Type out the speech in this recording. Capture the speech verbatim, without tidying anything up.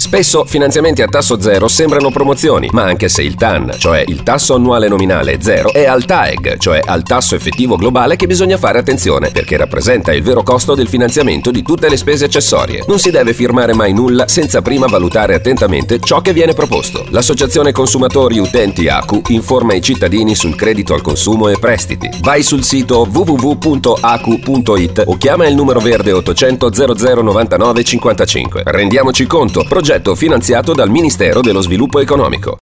Spesso finanziamenti a tasso zero sembrano promozioni, ma anche se il T A N, cioè il tasso annuale nominale è zero, è al T A E G, cioè al tasso effettivo globale, che bisogna fare attenzione, perché rappresenta il vero costo del finanziamento di tutte le spese accessorie. Non si deve firmare mai nulla senza prima valutare attentamente ciò che viene proposto. L'Associazione Consumatori Utenti A C U informa i cittadini sul credito al consumo e prestiti. Vai sul sito w w w punto a c u punto i t o chiama il numero verde ottocento zero zero novantanove cinquantacinque. Rendiamoci conto, progetto finanziato dal Ministero dello Sviluppo Economico.